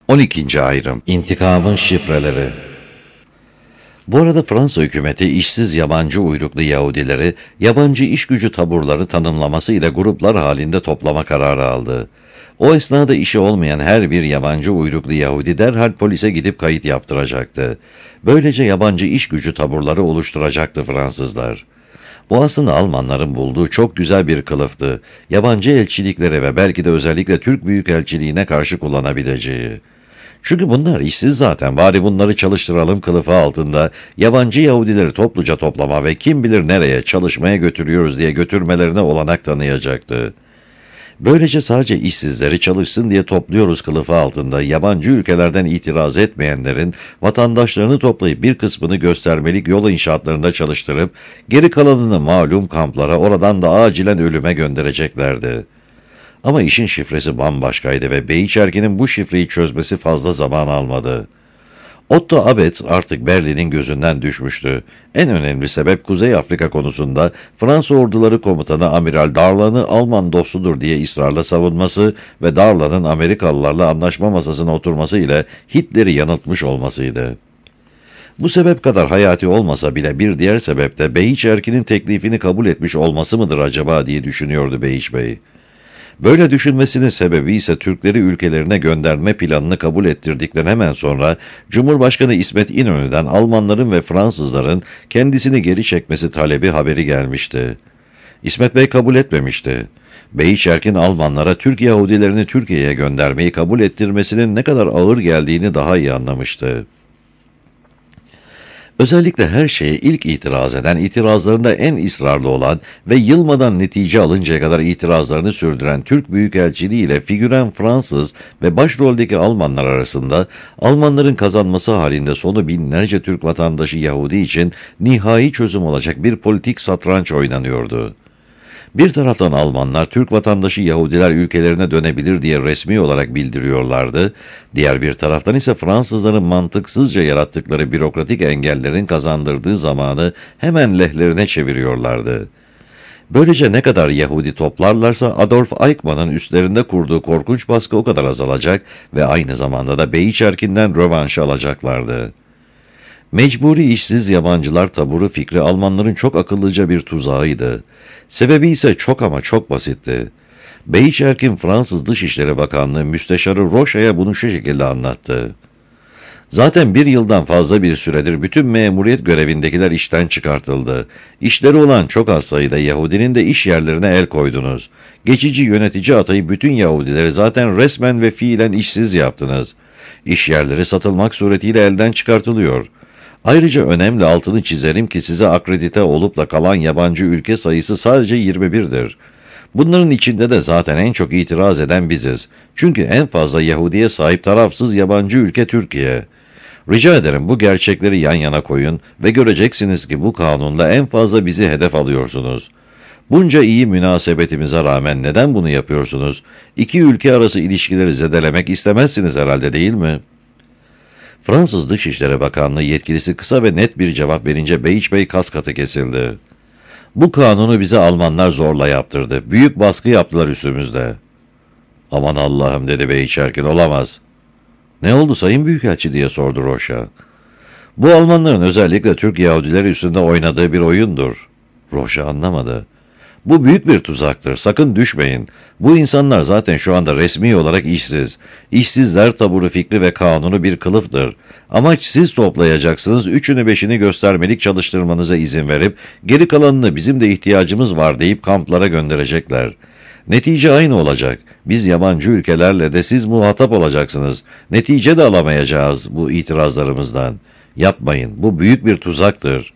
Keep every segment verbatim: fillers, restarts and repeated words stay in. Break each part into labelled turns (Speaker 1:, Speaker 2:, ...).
Speaker 1: on ikinci ayrım. İntikamın şifreleri. Bu arada Fransa hükümeti işsiz yabancı uyruklu Yahudileri, yabancı iş gücü taburları tanımlaması ile gruplar halinde toplama kararı aldı. O esnada işi olmayan her bir yabancı uyruklu Yahudi derhal polise gidip kayıt yaptıracaktı. Böylece yabancı iş gücü taburları oluşturacaktı Fransızlar. Bu aslında Almanların bulduğu çok güzel bir kılıftı. Yabancı elçiliklere ve belki de özellikle Türk Büyükelçiliğine karşı kullanabileceği. Çünkü bunlar işsiz zaten, bari bunları çalıştıralım kılıfı altında yabancı Yahudileri topluca toplama ve kim bilir nereye çalışmaya götürüyoruz diye götürmelerine olanak tanıyacaktı. Böylece sadece işsizleri çalışsın diye topluyoruz kılıfı altında yabancı ülkelerden itiraz etmeyenlerin vatandaşlarını toplayıp bir kısmını göstermelik yol inşaatlarında çalıştırıp geri kalanını malum kamplara, oradan da acilen ölüme göndereceklerdi. Ama işin şifresi bambaşkaydı ve Beyçerkin'in bu şifreyi çözmesi fazla zaman almadı. Otto Abet artık Berlin'in gözünden düşmüştü. En önemli sebep Kuzey Afrika konusunda Fransa orduları komutanı Amiral Darlan'ı Alman dostudur diye ısrarla savunması ve Darlan'ın Amerikalılarla anlaşma masasına oturması ile Hitler'i yanıltmış olmasıydı. Bu sebep kadar hayati olmasa bile bir diğer sebep de Beyçerkin'in teklifini kabul etmiş olması mıdır acaba diye düşünüyordu Beyiç Bey. Böyle düşünmesinin sebebi ise Türkleri ülkelerine gönderme planını kabul ettirdikten hemen sonra Cumhurbaşkanı İsmet İnönü'den Almanların ve Fransızların kendisini geri çekmesi talebi haberi gelmişti. İsmet Bey kabul etmemişti. Beyçerkin Almanlara Türk Yahudilerini Türkiye'ye göndermeyi kabul ettirmesinin ne kadar ağır geldiğini daha iyi anlamıştı. Özellikle her şeye ilk itiraz eden, itirazlarında en ısrarlı olan ve yılmadan netice alıncaya kadar itirazlarını sürdüren Türk Büyükelçiliği ile figüren Fransız ve başroldeki Almanlar arasında Almanların kazanması halinde sonu binlerce Türk vatandaşı Yahudi için nihai çözüm olacak bir politik satranç oynanıyordu. Bir taraftan Almanlar Türk vatandaşı Yahudiler ülkelerine dönebilir diye resmi olarak bildiriyorlardı. Diğer bir taraftan ise Fransızların mantıksızca yarattıkları bürokratik engellerin kazandırdığı zamanı hemen lehlerine çeviriyorlardı. Böylece ne kadar Yahudi toplarlarsa Adolf Eichmann'ın üstlerinde kurduğu korkunç baskı o kadar azalacak ve aynı zamanda da Beyçerkin'den rövanş alacaklardı. Mecburi işsiz yabancılar taburu fikri Almanların çok akıllıca bir tuzağıydı. Sebebi ise çok ama çok basitti. Beyçerkin Fransız Dışişleri Bakanlığı Müsteşarı Rocha'ya bunu şu şekilde anlattı. Zaten bir yıldan fazla bir süredir bütün memuriyet görevindekiler işten çıkartıldı. İşleri olan çok az sayıda Yahudinin de iş yerlerine el koydunuz. Geçici yönetici atayı bütün Yahudileri zaten resmen ve fiilen işsiz yaptınız. İş yerleri satılmak suretiyle elden çıkartılıyor. Ayrıca önemli altını çizerim ki size akredite olup da kalan yabancı ülke sayısı sadece yirmi bir'dir. Bunların içinde de zaten en çok itiraz eden biziz. Çünkü en fazla Yahudiye sahip tarafsız yabancı ülke Türkiye. Rica ederim bu gerçekleri yan yana koyun ve göreceksiniz ki bu kanunla en fazla bizi hedef alıyorsunuz. Bunca iyi münasebetimize rağmen neden bunu yapıyorsunuz? İki ülke arası ilişkileri zedelemek istemezsiniz herhalde, değil mi? Fransız Dışişleri Bakanlığı yetkilisi kısa ve net bir cevap verince Beyiç Bey kas katı kesildi. Bu kanunu bize Almanlar zorla yaptırdı. Büyük baskı yaptılar üstümüzde. Aman Allah'ım dedi Beyçerkin, olamaz. Ne oldu Sayın Büyükelçi diye sordu Rocha. Bu Almanların özellikle Türk Yahudileri üstünde oynadığı bir oyundur. Rocha anlamadı. Bu büyük bir tuzaktır. Sakın düşmeyin. Bu insanlar zaten şu anda resmi olarak işsiz. İşsizler taburu fikri ve kanunu bir kılıftır. Amaç siz toplayacaksınız, üçünü beşini göstermelik çalıştırmanıza izin verip, geri kalanını bizim de ihtiyacımız var deyip kamplara gönderecekler. Netice aynı olacak. Biz yabancı ülkelerle de siz muhatap olacaksınız. Netice de alamayacağız bu itirazlarımızdan. Yapmayın. Bu büyük bir tuzaktır.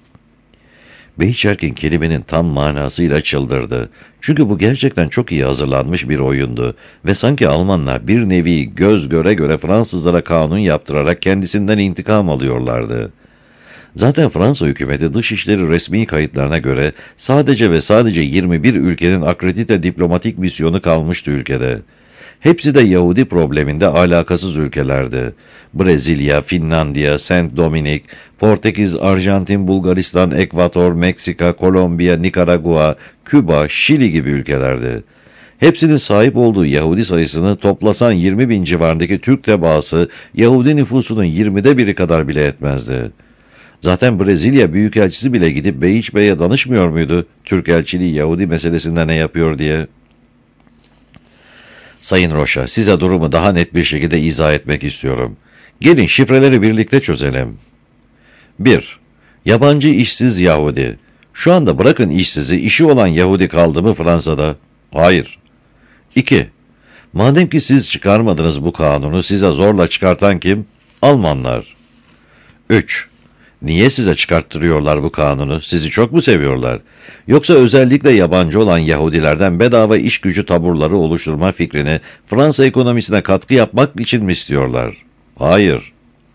Speaker 1: Beyçerkin kelimenin tam manasıyla çıldırdı. Çünkü bu gerçekten çok iyi hazırlanmış bir oyundu ve sanki Almanlar bir nevi göz göre göre Fransızlara kanun yaptırarak kendisinden intikam alıyorlardı. Zaten Fransa hükümeti dışişleri resmi kayıtlarına göre sadece ve sadece yirmi bir ülkenin akredite diplomatik misyonu kalmıştı ülkede. Hepsi de Yahudi probleminde alakasız ülkelerdi. Brezilya, Finlandiya, Saint Dominik, Portekiz, Arjantin, Bulgaristan, Ekvator, Meksika, Kolombiya, Nikaragua, Küba, Şili gibi ülkelerdi. Hepsinin sahip olduğu Yahudi sayısını toplasan yirmi bin civarındaki Türk tebaası Yahudi nüfusunun yirmide biri kadar bile etmezdi. Zaten Brezilya Büyükelçisi bile gidip Beyiç Bey'e danışmıyor muydu Türk elçiliği Yahudi meselesinde ne yapıyor diye? Sayın Rocha, size durumu daha net bir şekilde izah etmek istiyorum. Gelin şifreleri birlikte çözelim. bir. Yabancı işsiz Yahudi. Şu anda bırakın işsizi, işi olan Yahudi kaldı mı Fransa'da? Hayır. iki. Madem ki siz çıkarmadınız bu kanunu, size zorla çıkartan kim? Almanlar. üç. Niye size çıkarttırıyorlar bu kanunu? Sizi çok mu seviyorlar? Yoksa özellikle yabancı olan Yahudilerden bedava iş gücü taburları oluşturma fikrini Fransa ekonomisine katkı yapmak için mi istiyorlar? Hayır.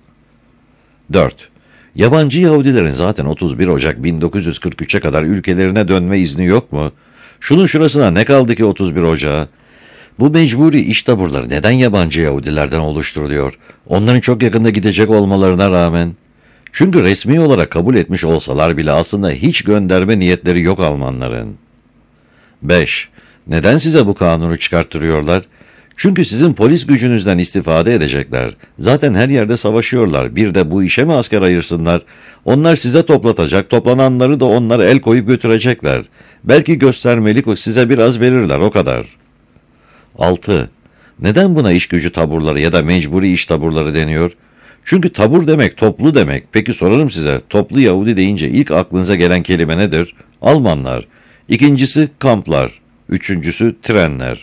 Speaker 1: dört. Yabancı Yahudilerin zaten otuz bir Ocak bin dokuz yüz kırk üçe kadar ülkelerine dönme izni yok mu? Şunun şurasına ne kaldı ki otuz bir Ocağı? Bu mecburi iş taburları neden yabancı Yahudilerden oluşturuluyor? Onların çok yakında gidecek olmalarına rağmen. Çünkü resmi olarak kabul etmiş olsalar bile aslında hiç gönderme niyetleri yok Almanların. beş. Neden size bu kanunu çıkarttırıyorlar? Çünkü sizin polis gücünüzden istifade edecekler. Zaten her yerde savaşıyorlar. Bir de bu işe mi asker ayırsınlar? Onlar size toplatacak, toplananları da onlara el koyup götürecekler. Belki göstermelik size biraz verirler, o kadar. altı. Neden buna iş gücü taburları ya da mecburi iş taburları deniyor? Çünkü tabur demek toplu demek. Peki sorarım size, toplu Yahudi deyince ilk aklınıza gelen kelime nedir? Almanlar. İkincisi kamplar. Üçüncüsü trenler.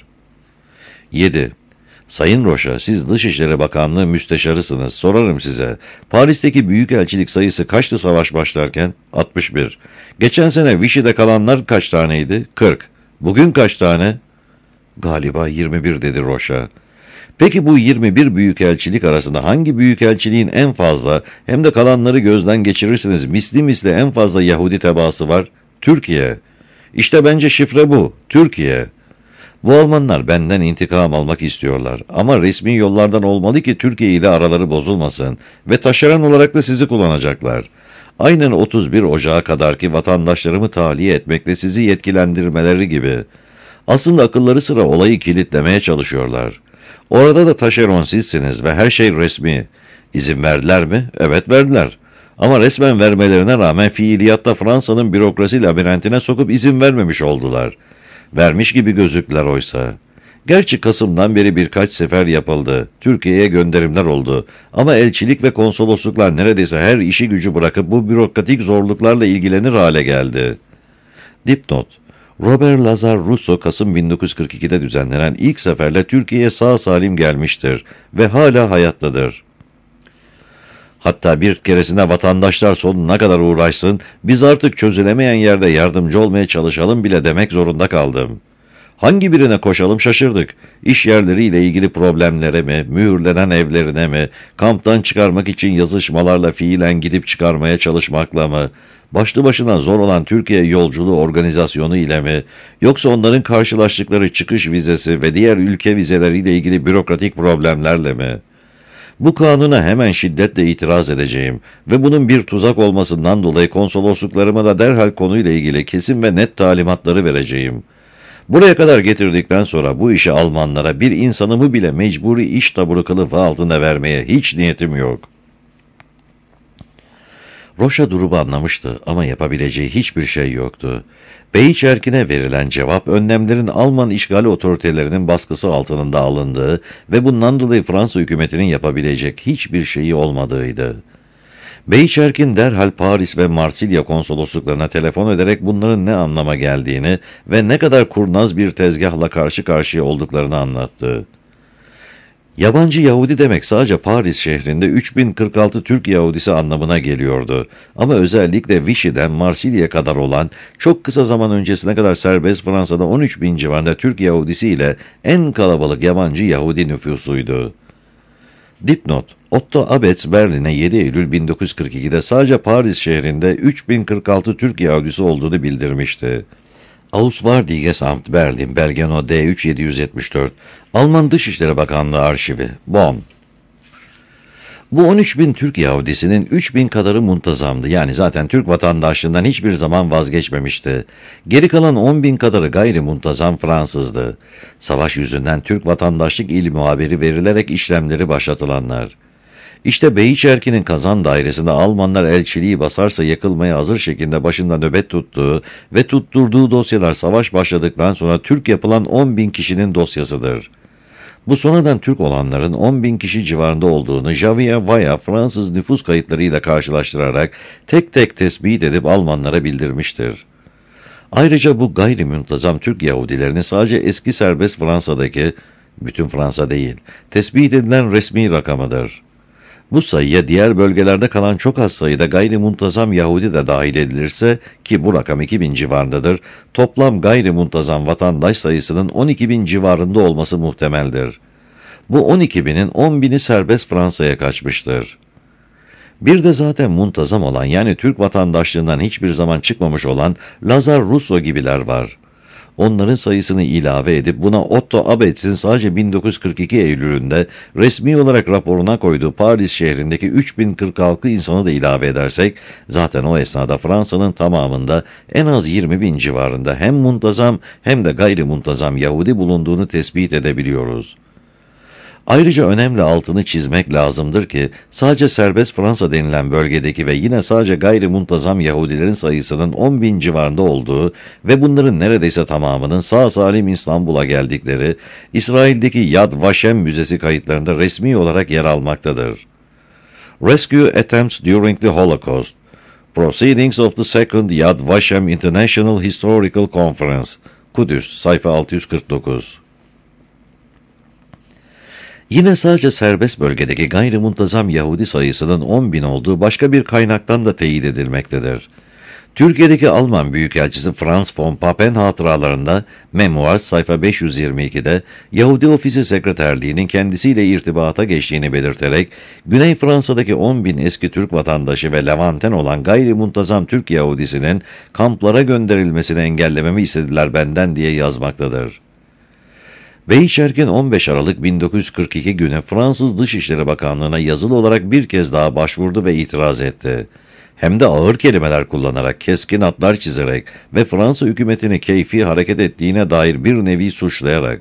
Speaker 1: yedi. Sayın Rocha, siz Dışişleri Bakanlığı müsteşarısınız. Sorarım size. Paris'teki büyükelçilik sayısı kaçtı savaş başlarken? altmış bir. Geçen sene Vichy'de kalanlar kaç taneydi? kırk. Bugün kaç tane? Galiba yirmi bir dedi Rocha. Peki bu yirmi bir büyükelçilik arasında hangi büyükelçiliğin en fazla hem de kalanları gözden geçirirsiniz misli misli en fazla Yahudi tebaası var? Türkiye. İşte bence şifre bu. Türkiye. Bu Almanlar benden intikam almak istiyorlar. Ama resmi yollardan olmalı ki Türkiye ile araları bozulmasın ve taşeron olarak da sizi kullanacaklar. Aynen otuz bir Ocağı kadar ki vatandaşlarımı tahliye etmekle sizi yetkilendirmeleri gibi. Aslında akılları sıra olayı kilitlemeye çalışıyorlar. Orada da taşeron sizsiniz ve her şey resmi. İzin verdiler mi? Evet verdiler. Ama resmen vermelerine rağmen fiiliyatta Fransa'nın bürokrasi labirentine sokup izin vermemiş oldular. Vermiş gibi gözüktüler oysa. Gerçi Kasım'dan beri birkaç sefer yapıldı. Türkiye'ye gönderimler oldu. Ama elçilik ve konsolosluklar neredeyse her işi gücü bırakıp bu bürokratik zorluklarla ilgilenir hale geldi. Dipnot. Robert Lazar Russo Kasım bin dokuz yüz kırk ikide düzenlenen ilk seferle Türkiye'ye sağ salim gelmiştir ve hala hayattadır. Hatta bir keresinde vatandaşlar sonuna kadar uğraşsın, biz artık çözülemeyen yerde yardımcı olmaya çalışalım bile demek zorunda kaldım. Hangi birine koşalım şaşırdık. İş yerleriyle ilgili problemlere mi, mühürlenen evlerine mi, kamptan çıkarmak için yazışmalarla fiilen gidip çıkarmaya çalışmakla mı, başlı başına zor olan Türkiye yolculuğu organizasyonu ile mi, yoksa onların karşılaştıkları çıkış vizesi ve diğer ülke vizeleriyle ilgili bürokratik problemlerle mi? Bu kanuna hemen şiddetle itiraz edeceğim ve bunun bir tuzak olmasından dolayı konsolosluklarıma da derhal konuyla ilgili kesin ve net talimatları vereceğim. Buraya kadar getirdikten sonra bu işi Almanlara bir insanımı bile mecburi iş taburu kılıfı altında vermeye hiç niyetim yok. Rocha durumu anlamıştı ama yapabileceği hiçbir şey yoktu. Beyiç Erkin'e verilen cevap önlemlerin Alman işgali otoritelerinin baskısı altında alındığı ve bundan dolayı Fransa hükümetinin yapabilecek hiçbir şeyi olmadığıydı. Beyiç Erkin derhal Paris ve Marsilya konsolosluklarına telefon ederek bunların ne anlama geldiğini ve ne kadar kurnaz bir tezgahla karşı karşıya olduklarını anlattı. Yabancı Yahudi demek sadece Paris şehrinde üç bin kırk altı Türk Yahudisi anlamına geliyordu. Ama özellikle Vichy'den Marsilya'ya kadar olan çok kısa zaman öncesine kadar serbest Fransa'da on üç bin civarında Türk Yahudisi ile en kalabalık yabancı Yahudi nüfusuydu. Dipnot, Otto Abetz Berlin'e yedi Eylül bin dokuz yüz kırk ikide sadece Paris şehrinde üç bin kırk altı Türk Yahudisi olduğunu bildirmişti. Auswärtiges Amt Berlin, Belgeno D üç yedi yüz yetmiş dört, Alman Dışişleri Bakanlığı Arşivi, Bonn. Bu on üç bin Türk Yahudisinin üç bin kadarı muntazamdı. Yani zaten Türk vatandaşlığından hiçbir zaman vazgeçmemişti. Geri kalan on bin kadarı gayri muntazam Fransızdı. Savaş yüzünden Türk vatandaşlık il muhabiri verilerek işlemleri başlatılanlar. İşte Beyçerki'nin Kazan Dairesi'nde Almanlar elçiliği basarsa yakılmaya hazır şekilde başında nöbet tuttuğu ve tutturduğu dosyalar savaş başladıktan sonra Türk yapılan on bin kişinin dosyasıdır. Bu sonradan Türk olanların on bin kişi civarında olduğunu Javier Vaya Fransız nüfus kayıtlarıyla karşılaştırarak tek tek tespit edip Almanlara bildirmiştir. Ayrıca bu gayrimuntazam Türk Yahudilerini sadece eski serbest Fransa'daki, bütün Fransa değil, tespit edilen resmi rakamıdır. Bu sayıya diğer bölgelerde kalan çok az sayıda gayrimuntazam Yahudi de dahil edilirse, ki bu rakam iki bin civarındadır, toplam gayrimuntazam vatandaş sayısının on iki bin civarında olması muhtemeldir. Bu on iki binin on bini serbest Fransa'ya kaçmıştır. Bir de zaten muntazam olan, yani Türk vatandaşlığından hiçbir zaman çıkmamış olan Lazar Russo gibiler var. Onların sayısını ilave edip buna Otto Abets'in sadece bin dokuz yüz kırk iki Eylül'ünde resmi olarak raporuna koyduğu Paris şehrindeki üç bin kırk altı insanı da ilave edersek, zaten o esnada Fransa'nın tamamında en az yirmi bin civarında hem muntazam hem de gayrimuntazam Yahudi bulunduğunu tespit edebiliyoruz. Ayrıca önemli altını çizmek lazımdır ki, sadece serbest Fransa denilen bölgedeki ve yine sadece gayrimuntazam Yahudilerin sayısının on bin civarında olduğu ve bunların neredeyse tamamının sağ salim İstanbul'a geldikleri, İsrail'deki Yad Vashem Müzesi kayıtlarında resmi olarak yer almaktadır. Rescue Attempts During the Holocaust, Proceedings of the Second Yad Vashem International Historical Conference, Kudüs, sayfa altı yüz kırk dokuz. Yine sadece serbest bölgedeki gayrimuntazam Yahudi sayısının on bin olduğu başka bir kaynaktan da teyit edilmektedir. Türkiye'deki Alman Büyükelçisi Franz von Papen hatıralarında Memoirs sayfa beş yüz yirmi iki'de Yahudi Ofisi Sekreterliği'nin kendisiyle irtibata geçtiğini belirterek, Güney Fransa'daki on bin eski Türk vatandaşı ve Levanten olan gayrimuntazam Türk Yahudisinin kamplara gönderilmesini engellememi istediler benden diye yazmaktadır. Beyçerkin on beş Aralık bin dokuz yüz kırk iki günü Fransız Dışişleri Bakanlığı'na yazılı olarak bir kez daha başvurdu ve itiraz etti. Hem de ağır kelimeler kullanarak, keskin hatlar çizerek ve Fransa hükümetini keyfi hareket ettiğine dair bir nevi suçlayarak.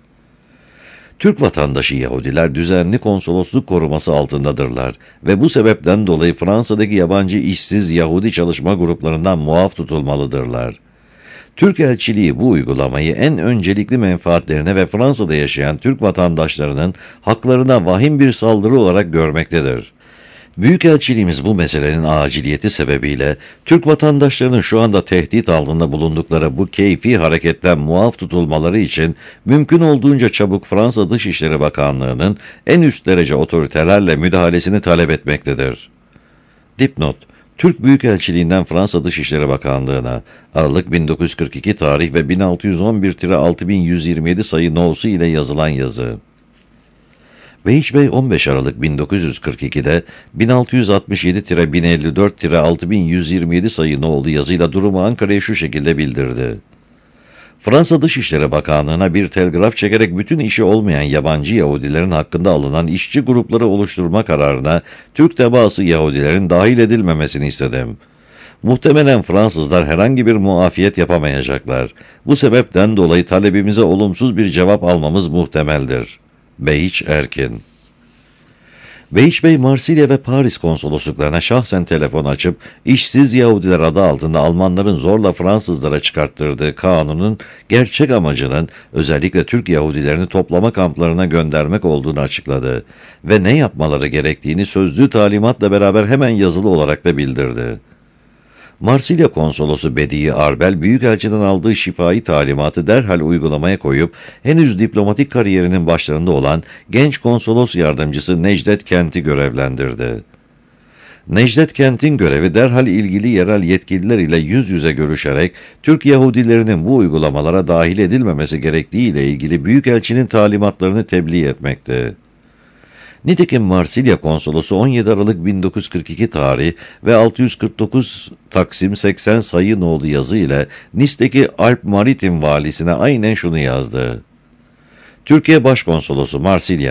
Speaker 1: Türk vatandaşı Yahudiler düzenli konsolosluk koruması altındadırlar ve bu sebepten dolayı Fransa'daki yabancı işsiz Yahudi çalışma gruplarından muaf tutulmalıdırlar. Türk elçiliği bu uygulamayı en öncelikli menfaatlerine ve Fransa'da yaşayan Türk vatandaşlarının haklarına vahim bir saldırı olarak görmektedir. Büyükelçiliğimiz bu meselenin aciliyeti sebebiyle Türk vatandaşlarının şu anda tehdit altında bulundukları bu keyfi hareketten muaf tutulmaları için mümkün olduğunca çabuk Fransa Dışişleri Bakanlığı'nın en üst derece otoritelerle müdahalesini talep etmektedir. Dipnot: Türk Büyükelçiliğinden Fransa Dışişleri Bakanlığı'na Aralık bin dokuz yüz kırk iki tarih ve bin altı yüz on bir altı bin yüz yirmi yedi sayı no'su ile yazılan yazı. Beyiç Bey on beş Aralık bin dokuz yüz kırk iki'de bin altı yüz altmış yedi bin elli dört altı bin yüz yirmi yedi sayı no'lu yazıyla durumu Ankara'ya şu şekilde bildirdi. Fransa Dışişleri Bakanlığı'na bir telgraf çekerek bütün işi olmayan yabancı Yahudilerin hakkında alınan işçi grupları oluşturma kararına Türk tebaası Yahudilerin dahil edilmemesini istedim. Muhtemelen Fransızlar herhangi bir muafiyet yapamayacaklar. Bu sebepten dolayı talebimize olumsuz bir cevap almamız muhtemeldir. Beyiç Erkin. Beyiç Bey, Marsilya ve Paris konsolosluklarına şahsen telefon açıp, işsiz Yahudiler adı altında Almanların zorla Fransızlara çıkarttırdığı kanunun gerçek amacının özellikle Türk Yahudilerini toplama kamplarına göndermek olduğunu açıkladı ve ne yapmaları gerektiğini sözlü talimatla beraber hemen yazılı olarak da bildirdi. Marsilya konsolosu Bediye Arbel, Büyükelçiden aldığı şifai talimatı derhal uygulamaya koyup, henüz diplomatik kariyerinin başlarında olan genç konsolos yardımcısı Necdet Kent'i görevlendirdi. Necdet Kent'in görevi derhal ilgili yerel yetkililer ile yüz yüze görüşerek, Türk Yahudilerinin bu uygulamalara dahil edilmemesi gerektiği ile ilgili Büyükelçinin talimatlarını tebliğ etmekti. Nitekim Marsilya konsolosu on yedi Aralık bin dokuz yüz kırk iki tarih ve altı yüz kırk dokuz Taksim seksen sayı no'lu yazı ile Nice'deki Alp Maritim valisine aynen şunu yazdı. Türkiye Başkonsolosu Marsilya,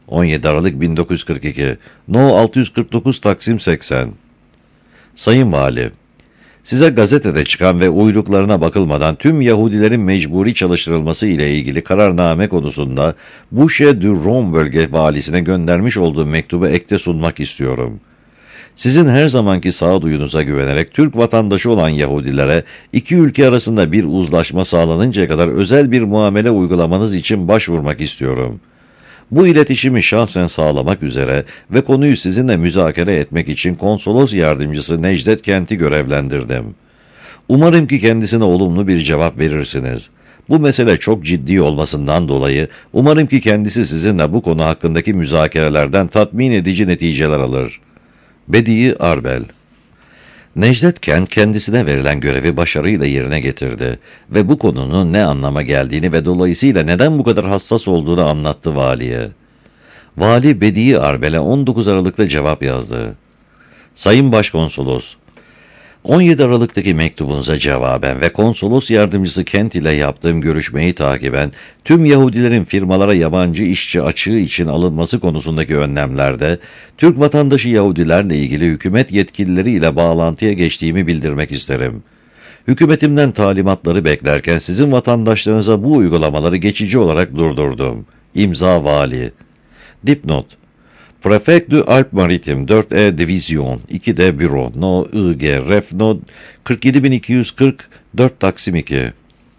Speaker 1: on yedi Aralık bin dokuz yüz kırk iki, No altı yüz kırk dokuz Taksim seksen. Sayın Vali, size gazetede çıkan ve uyruklarına bakılmadan tüm Yahudilerin mecburi çalıştırılması ile ilgili kararname konusunda Boucher du Rhône bölge valisine göndermiş olduğum mektubu ekte sunmak istiyorum. Sizin her zamanki sağduyunuza güvenerek Türk vatandaşı olan Yahudilere iki ülke arasında bir uzlaşma sağlanıncaya kadar özel bir muamele uygulamanız için başvurmak istiyorum. Bu iletişimi şahsen sağlamak üzere ve konuyu sizinle müzakere etmek için konsolos yardımcısı Necdet Kent'i görevlendirdim. Umarım ki kendisine olumlu bir cevap verirsiniz. Bu mesele çok ciddi olmasından dolayı umarım ki kendisi sizinle bu konu hakkındaki müzakerelerden tatmin edici neticeler alır. Bedi Arbel. Necdet Kent kendisine verilen görevi başarıyla yerine getirdi ve bu konunun ne anlama geldiğini ve dolayısıyla neden bu kadar hassas olduğunu anlattı valiye. Vali Bedi Arbel'e on dokuz Aralık'ta cevap yazdı. Sayın Başkonsolos, on yedi Aralık'taki mektubunuza cevaben ve konsolos yardımcısı Kent ile yaptığım görüşmeyi takiben tüm Yahudilerin firmalara yabancı işçi açığı için alınması konusundaki önlemlerde Türk vatandaşı Yahudilerle ilgili hükümet yetkilileri ile bağlantıya geçtiğimi bildirmek isterim. Hükümetimden talimatları beklerken sizin vatandaşlarınıza bu uygulamaları geçici olarak durdurdum. İmza Vali. Dipnot. Prefect du Alpes-Maritimes dört E Divizyon iki D Büro No I G Ref No kırk yedi bin iki yüz kırk dört Taksim iki.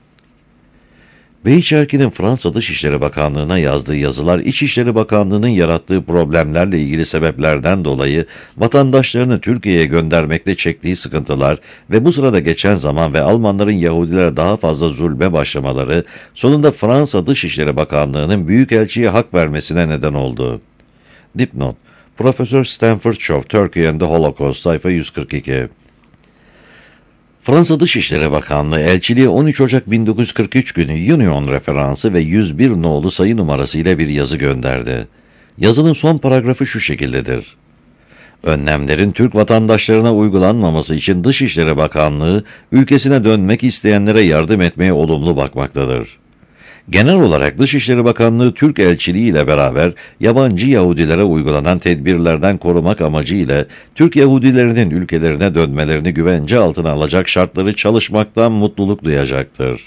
Speaker 1: Beyçerki'nin Fransa Dışişleri Bakanlığı'na yazdığı yazılar İçişleri Bakanlığı'nın yarattığı problemlerle ilgili sebeplerden dolayı vatandaşlarını Türkiye'ye göndermekte çektiği sıkıntılar ve bu sırada geçen zaman ve Almanların Yahudilere daha fazla zulme başlamaları sonunda Fransa Dışişleri Bakanlığı'nın Büyükelçiye hak vermesine neden oldu. Dipnot. Profesör Stanford Shaw, Turkey and the Holocaust, sayfa yüz kırk iki. Fransa Dışişleri Bakanlığı elçiliğe on üç Ocak bin dokuz yüz kırk üç günü Union referansı ve yüz bir nolu sayı numarası ile bir yazı gönderdi. Yazının son paragrafı şu şekildedir. Önlemlerin Türk vatandaşlarına uygulanmaması için Dışişleri Bakanlığı, ülkesine dönmek isteyenlere yardım etmeye olumlu bakmaktadır. Genel olarak Dışişleri Bakanlığı Türk elçiliği ile beraber yabancı Yahudilere uygulanan tedbirlerden korumak amacıyla Türk Yahudilerinin ülkelerine dönmelerini güvence altına alacak şartları çalışmaktan mutluluk duyacaktır.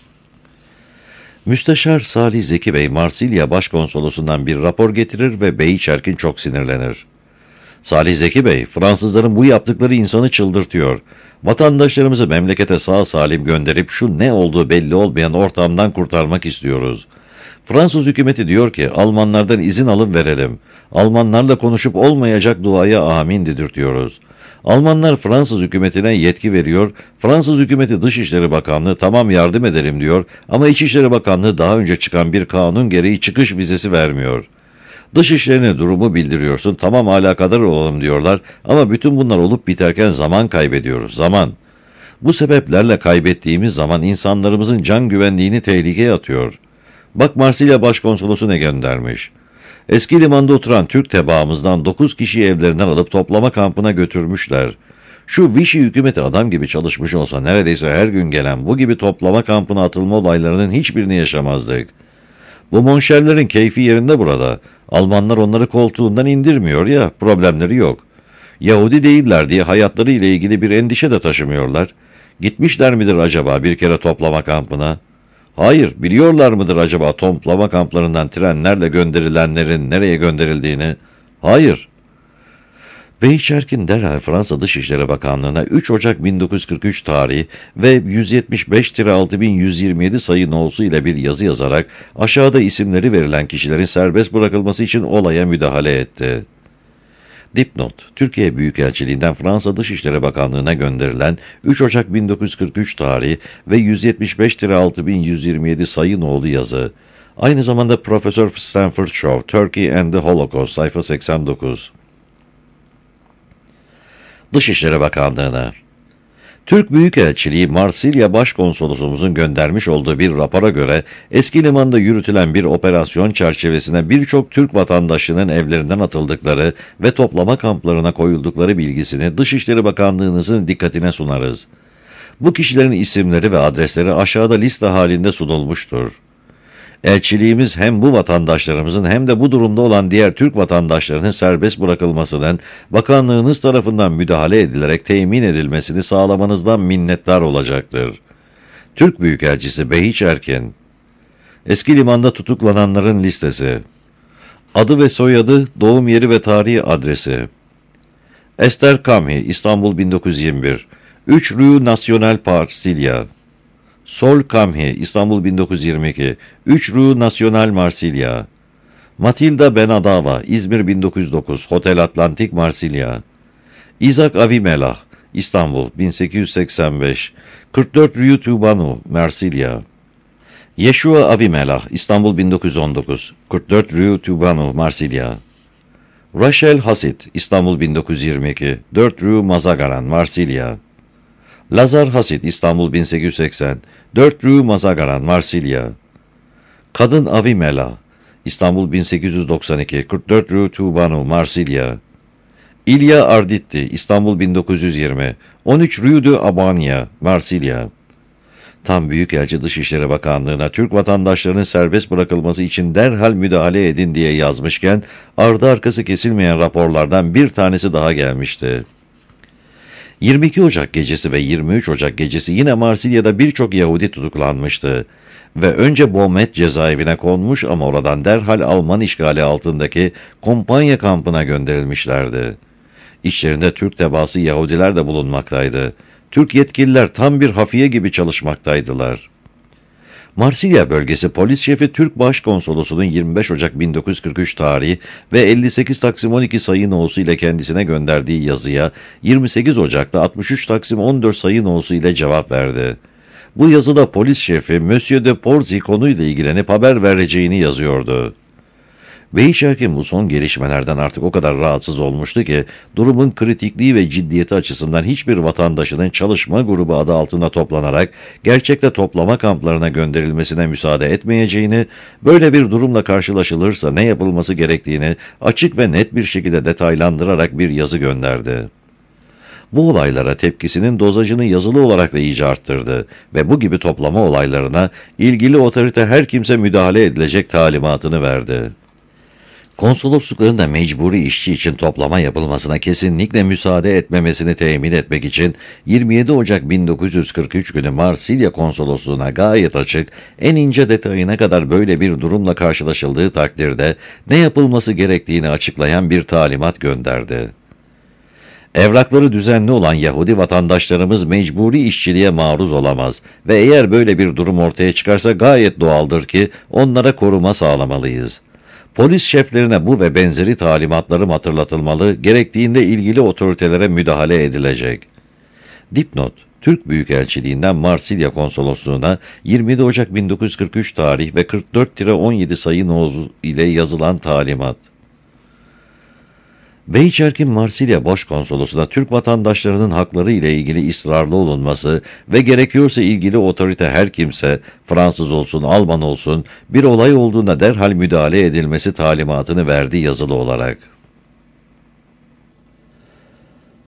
Speaker 1: Müsteşar Salih Zeki Bey, Marsilya Başkonsolosundan bir rapor getirir ve Beyçerkin çok sinirlenir. Salih Zeki Bey, Fransızların bu yaptıkları insanı çıldırtıyor. Vatandaşlarımızı memlekete sağ salim gönderip şu ne olduğu belli olmayan ortamdan kurtarmak istiyoruz. Fransız hükümeti diyor ki Almanlardan izin alın verelim. Almanlarla konuşup olmayacak duaya amin dedirtiyoruz. Almanlar Fransız hükümetine yetki veriyor. Fransız hükümeti Dışişleri Bakanlığı tamam yardım edelim diyor ama İçişleri Bakanlığı daha önce çıkan bir kanun gereği çıkış vizesi vermiyor. Dışişlerine durumu bildiriyorsun, tamam alakadar olalım diyorlar ama bütün bunlar olup biterken zaman kaybediyoruz, zaman. Bu sebeplerle kaybettiğimiz zaman insanlarımızın can güvenliğini tehlikeye atıyor. Bak Marsilya Başkonsolosu ne göndermiş. Eski limanda oturan Türk tebaamızdan dokuz kişiyi evlerinden alıp toplama kampına götürmüşler. Şu Vichy hükümeti adam gibi çalışmış olsa neredeyse her gün gelen bu gibi toplama kampına atılma olaylarının hiçbirini yaşamazdık. Bu monşerlerin keyfi yerinde burada. Almanlar onları koltuğundan indirmiyor ya, problemleri yok. Yahudi değiller diye hayatları ile ilgili bir endişe de taşımıyorlar. Gitmişler midir acaba bir kere toplama kampına? Hayır, biliyorlar mıdır acaba toplama kamplarından trenlerle gönderilenlerin nereye gönderildiğini? Hayır. Beyçerkin derhal Fransa Dışişleri Bakanlığı'na üç Ocak bin dokuz yüz kırk üç tarihi ve yüz yetmiş beş altı bin yüz yirmi yedi sayı nolusu ile bir yazı yazarak aşağıda isimleri verilen kişilerin serbest bırakılması için olaya müdahale etti. Dipnot, Türkiye Büyükelçiliğinden Fransa Dışişleri Bakanlığı'na gönderilen üç Ocak bin dokuz yüz kırk üç tarihi ve yüz yetmiş beş altı bin yüz yirmi yedi sayı nolu yazı. Aynı zamanda Profesör Stanford Shaw, Turkey and the Holocaust, sayfa seksen dokuz. Dışişleri Bakanlığı'na. Türk Büyükelçiliği Marsilya Başkonsolosumuzun göndermiş olduğu bir rapora göre eski limanda yürütülen bir operasyon çerçevesinde birçok Türk vatandaşının evlerinden atıldıkları ve toplama kamplarına koyuldukları bilgisini Dışişleri Bakanlığınızın dikkatine sunarız. Bu kişilerin isimleri ve adresleri aşağıda liste halinde sunulmuştur. Elçiliğimiz hem bu vatandaşlarımızın hem de bu durumda olan diğer Türk vatandaşlarının serbest bırakılmasının bakanlığınız tarafından müdahale edilerek temin edilmesini sağlamanızdan minnettar olacaktır. Türk Büyükelçisi Behiç Erkin. Eski limanda tutuklananların listesi. Adı ve soyadı, doğum yeri ve tarihi adresi. Ester Kamhi, İstanbul bin dokuz yüz yirmi bir. üç Rue National Marsilya. Sol Kamhi, İstanbul bin dokuz yüz yirmi iki. üç Rue National Marsilya. Matilda Benadava, İzmir bin dokuz yüz dokuz. Hotel Atlantik, Marsilya. İzak Avimelah, İstanbul bin sekiz yüz seksen beş. kırk dört Rue Tubanu, Marsilya. Yeşua Avimelah, İstanbul bin dokuz yüz on dokuz. kırk dört Rue Tubanu, Marsilya. Rachel Hasit, İstanbul bin dokuz yüz yirmi iki. dört Rue Mazagaran, Marsilya. Lazar Hasit, İstanbul bin sekiz yüz seksen. dört Rue Mazagaran, Marsilya. Kadın Avimelah, İstanbul bin sekiz yüz doksan iki. kırk dört Rue Tubanu, Marsilya. İlya Arditti, İstanbul bin dokuz yüz yirmi. on üç Rue de Abania, Marsilya. Tam Büyükelçi Dışişleri Bakanlığı'na Türk vatandaşlarının serbest bırakılması için derhal müdahale edin diye yazmışken, ardı arkası kesilmeyen raporlardan bir tanesi daha gelmişti. yirmi iki Ocak gecesi ve yirmi üç Ocak gecesi yine Marsilya'da birçok Yahudi tutuklanmıştı ve önce Bomet cezaevine konmuş ama oradan derhal Alman işgali altındaki Kompanya kampına gönderilmişlerdi. İçlerinde Türk tebaası Yahudiler de bulunmaktaydı. Türk yetkililer tam bir hafiye gibi çalışmaktaydılar. Marsilya bölgesi polis şefi Türk Başkonsolosu'nun yirmi beş Ocak bin dokuz yüz kırk üç tarihi ve elli sekiz Taksim on iki sayı no'su ile kendisine gönderdiği yazıya yirmi sekiz Ocak'ta altmış üç Taksim on dört sayı no'su ile cevap verdi. Bu yazıda polis şefi Monsieur de Porzi konuyla ilgilenip haber vereceğini yazıyordu. Behiç Erkin bu son gelişmelerden artık o kadar rahatsız olmuştu ki, durumun kritikliği ve ciddiyeti açısından hiçbir vatandaşının çalışma grubu adı altında toplanarak gerçekte toplama kamplarına gönderilmesine müsaade etmeyeceğini, böyle bir durumla karşılaşılırsa ne yapılması gerektiğini açık ve net bir şekilde detaylandırarak bir yazı gönderdi. Bu olaylara tepkisinin dozajını yazılı olarak da iyice arttırdı ve bu gibi toplama olaylarına ilgili otorite her kimse müdahale edilecek talimatını verdi. Konsoloslukların da mecburi işçi için toplama yapılmasına kesinlikle müsaade etmemesini temin etmek için yirmi yedi Ocak bin dokuz yüz kırk üç günü Marsilya Konsolosluğu'na gayet açık, en ince detayına kadar böyle bir durumla karşılaşıldığı takdirde ne yapılması gerektiğini açıklayan bir talimat gönderdi. Evrakları düzenli olan Yahudi vatandaşlarımız mecburi işçiliğe maruz olamaz ve eğer böyle bir durum ortaya çıkarsa gayet doğaldır ki onlara koruma sağlamalıyız. Polis şeflerine bu ve benzeri talimatlarım hatırlatılmalı, gerektiğinde ilgili otoritelere müdahale edilecek. Dipnot: Türk Büyükelçiliğinden Marsilya Konsolosluğu'na yirmi yedi Ocak bin dokuz yüz kırk üç tarih ve kırk dört on yedi sayı no'su ile yazılan talimat. Behiç Erkin Marsilya Başkonsolosluğu'na Türk vatandaşlarının hakları ile ilgili ısrarlı olunması ve gerekiyorsa ilgili otorite her kimse, Fransız olsun, Alman olsun, bir olay olduğunda derhal müdahale edilmesi talimatını verdi yazılı olarak.